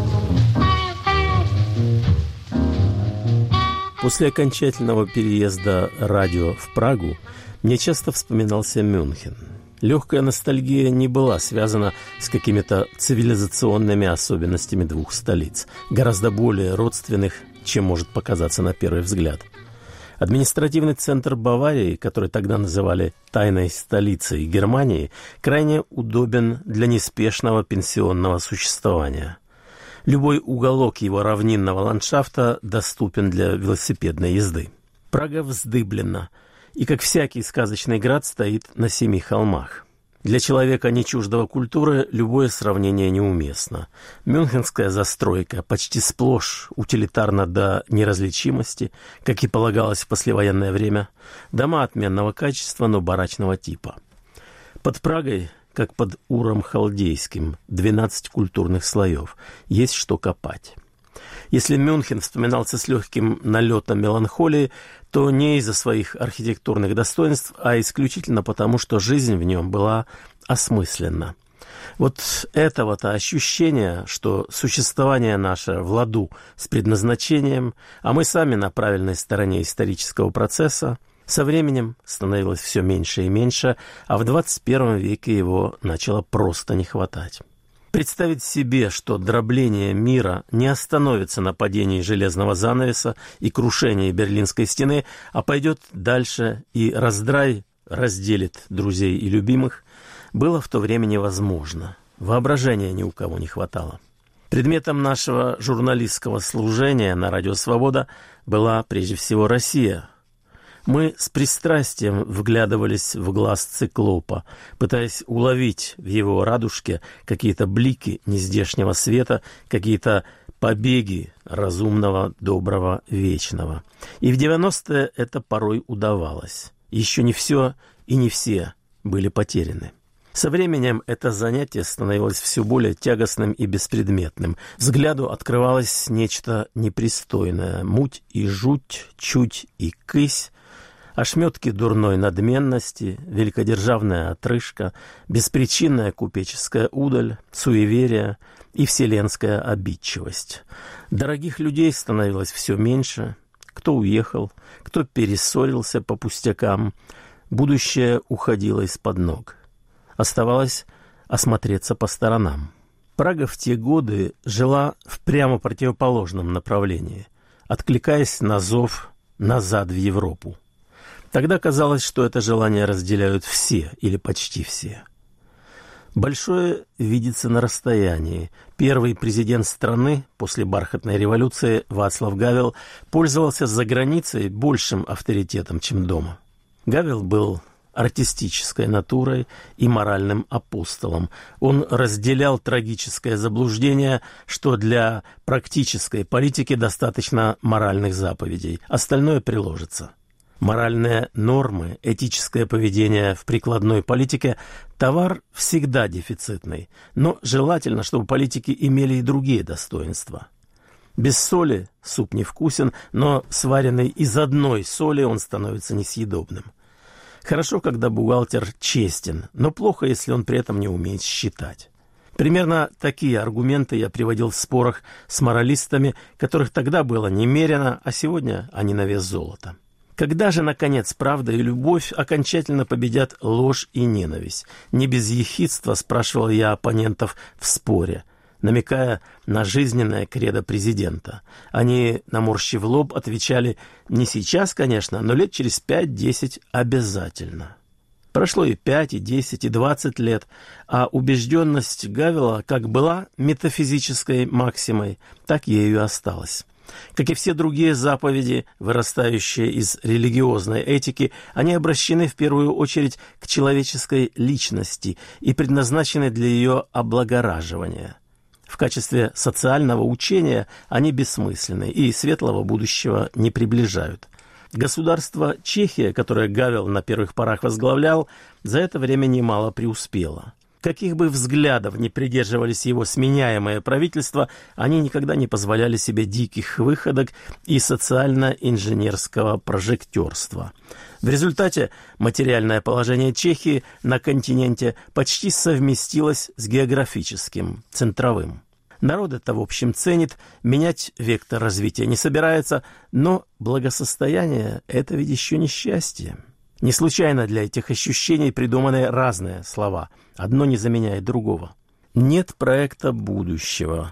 После окончательного переезда радио в Прагу мне часто вспоминался Мюнхен. Легкая ностальгия не была связана с какими-то цивилизационными особенностями двух столиц, гораздо более родственных, чем может показаться на первый взгляд. Административный центр Баварии, который тогда называли «тайной столицей Германии», крайне удобен для неспешного пенсионного существования. Любой уголок его равнинного ландшафта доступен для велосипедной езды. Прага вздыблена и, как всякий сказочный град, стоит на 7 холмах. Для человека, не чуждого культуры, любое сравнение неуместно. Мюнхенская застройка почти сплошь утилитарна до неразличимости, как и полагалось в послевоенное время. Дома отменного качества, но барачного типа. Под Прагой, как под Уром Халдейским, 12 культурных слоев. Есть что копать. Если Мюнхен вспоминался с легким налетом меланхолии, то не из-за своих архитектурных достоинств, а исключительно потому, что жизнь в нем была осмысленна. Вот этого-то ощущения, что существование наше в ладу с предназначением, а мы сами на правильной стороне исторического процесса, со временем становилось все меньше и меньше, а в 21 веке его начало просто не хватать. Представить себе, что дробление мира не остановится на падении железного занавеса и крушении Берлинской стены, а пойдет дальше и раздрай разделит друзей и любимых, было в то время невозможно. Воображения ни у кого не хватало. Предметом нашего журналистского служения на Радио Свобода была прежде всего Россия. Мы с пристрастием вглядывались в глаз циклопа, пытаясь уловить в его радужке какие-то блики нездешнего света, какие-то побеги разумного, доброго, вечного. И в 90-е это порой удавалось. Еще не все и не все были потеряны. Со временем это занятие становилось все более тягостным и беспредметным. Взгляду открывалось нечто непристойное. Муть и жуть, чуть и кысь, ошметки дурной надменности, великодержавная отрыжка, беспричинная купеческая удаль, суеверие и вселенская обидчивость. Дорогих людей становилось все меньше. Кто уехал, кто перессорился по пустякам. Будущее уходило из-под ног. Оставалось осмотреться по сторонам. Прага в те годы жила в прямо противоположном направлении, откликаясь на зов назад в Европу. Тогда казалось, что это желание разделяют все или почти все. Большое видится на расстоянии. Первый президент страны после бархатной революции Вацлав Гавел пользовался за границей большим авторитетом, чем дома. Гавел был артистической натурой и моральным апостолом. Он разделял трагическое заблуждение, что для практической политики достаточно моральных заповедей, остальное приложится. Моральные нормы, этическое поведение в прикладной политике – товар всегда дефицитный, но желательно, чтобы политики имели и другие достоинства. Без соли суп невкусен, но сваренный из одной соли он становится несъедобным. Хорошо, когда бухгалтер честен, но плохо, если он при этом не умеет считать. Примерно такие аргументы я приводил в спорах с моралистами, которых тогда было немерено, а сегодня они на вес золота. Когда же, наконец, правда и любовь окончательно победят ложь и ненависть? Не без ехидства спрашивал я оппонентов в споре, намекая на жизненное кредо президента. Они, наморщив лоб, отвечали: не сейчас, конечно, но лет через 5-10 обязательно. Прошло и 5, и 10, и 20 лет, а убежденность Гавела как была метафизической максимой, так ею и осталась. Как и все другие заповеди, вырастающие из религиозной этики, они обращены в первую очередь к человеческой личности и предназначены для ее облагораживания. В качестве социального учения они бессмысленны и светлого будущего не приближают. Государство Чехия, которое Гавел на первых порах возглавлял, за это время немало преуспело. Каких бы взглядов ни придерживались его сменяемые правительства, они никогда не позволяли себе диких выходок и социально-инженерского прожектерства. В результате материальное положение Чехии на континенте почти совместилось с географическим, центровым. Народ это, в общем, ценит, менять вектор развития не собирается, но благосостояние – это ведь еще не счастье. Не случайно для этих ощущений придуманы разные слова. Одно не заменяет другого. Нет проекта будущего,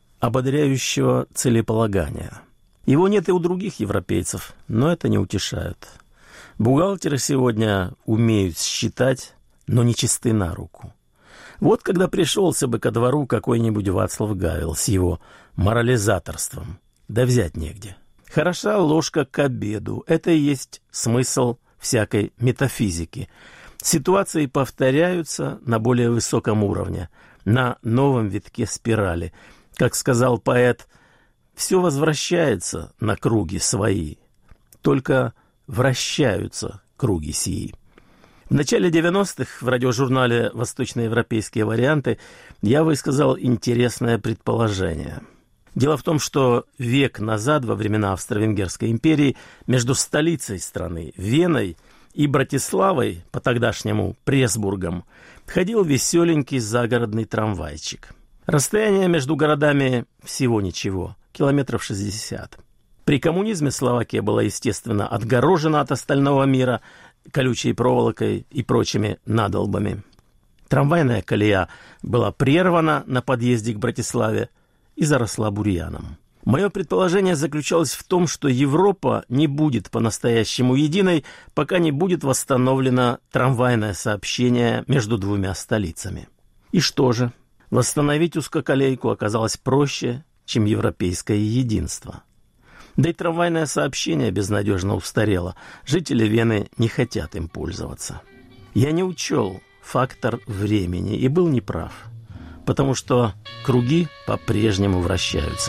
ободряющего целеполагания. Его нет и у других европейцев, но это не утешает. Бухгалтеры сегодня умеют считать, но не чисты на руку. Вот когда пришелся бы ко двору какой-нибудь Вацлав Гавел с его морализаторством, да взять негде. Хороша ложка к обеду. Это и есть смысл всякой метафизики. Ситуации повторяются на более высоком уровне, на новом витке спирали. Как сказал поэт, все возвращается на круги свои, только вращаются круги сии. В начале 90-х в радиожурнале «Восточноевропейские варианты» я высказал интересное предположение. Дело в том, что век назад, во времена Австро-Венгерской империи, между столицей страны, Веной, и Братиславой, по-тогдашнему Пресбургом, ходил веселенький загородный трамвайчик. Расстояние между городами всего ничего, километров 60. При коммунизме Словакия была, естественно, отгорожена от остального мира колючей проволокой и прочими надолбами. Трамвайная колея была прервана на подъезде к Братиславе и заросла бурьяном. Мое предположение заключалось в том, что Европа не будет по-настоящему единой, пока не будет восстановлено трамвайное сообщение между двумя столицами. И что же? Восстановить узкоколейку оказалось проще, чем европейское единство. Да и трамвайное сообщение безнадежно устарело. Жители Вены не хотят им пользоваться. Я не учел фактор времени и был неправ, потому что круги по-прежнему вращаются.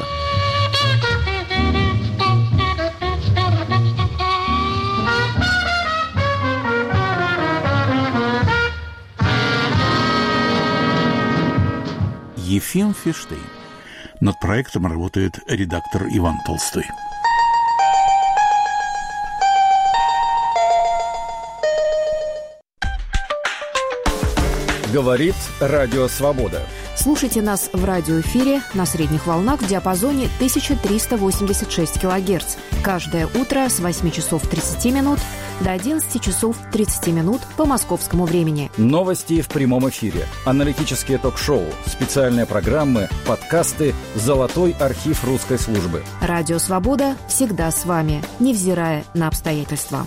Ефим Фиштейн. Над проектом работает редактор Иван Толстой. Говорит Радио Свобода. Слушайте нас в радиоэфире на средних волнах в диапазоне 1386 кГц. Каждое утро с 8 часов 30 минут до 11 часов 30 минут по московскому времени. Новости в прямом эфире, аналитические ток-шоу, специальные программы, подкасты, золотой архив русской службы. Радио «Свобода» всегда с вами, невзирая на обстоятельства.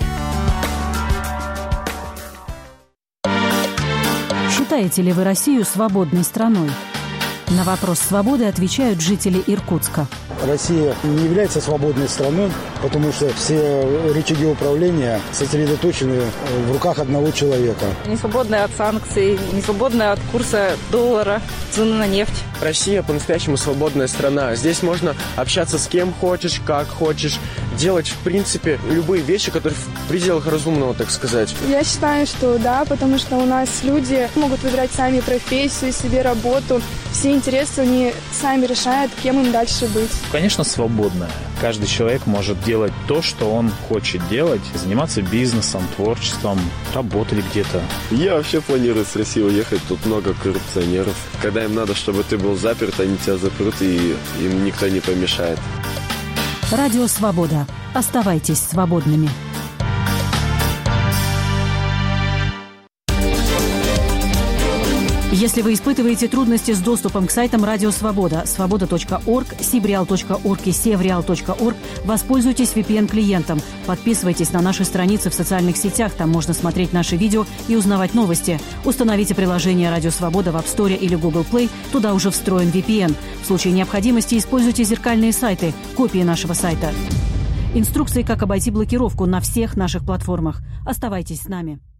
Считаете ли вы Россию свободной страной? На вопрос свободы отвечают жители Иркутска. Россия не является свободной страной, потому что все рычаги управления сосредоточены в руках одного человека. Не свободная от санкций, не свободная от курса доллара, цены на нефть. Россия по-настоящему свободная страна. Здесь можно общаться с кем хочешь, как хочешь, делать, в принципе, любые вещи, которые в пределах разумного, так сказать. Я считаю, что да, потому что у нас люди могут выбирать сами профессию, себе работу. Все интересы они сами решают, кем им дальше быть. Конечно, свободная. Каждый человек может делать то, что он хочет делать, заниматься бизнесом, творчеством, работать где-то. Я вообще планирую с России уехать, тут много коррупционеров. Когда им надо, чтобы ты был заперт, они тебя запрут, и им никто не помешает. Радио «Свобода». Оставайтесь свободными. Если вы испытываете трудности с доступом к сайтам Радио Свобода, свобода.орг, sibreal.org и sevreal.org, воспользуйтесь VPN-клиентом. Подписывайтесь на наши страницы в социальных сетях, там можно смотреть наши видео и узнавать новости. Установите приложение Радио Свобода в App Store или Google Play, туда уже встроен VPN. В случае необходимости используйте зеркальные сайты, копии нашего сайта. Инструкции, как обойти блокировку на всех наших платформах. Оставайтесь с нами.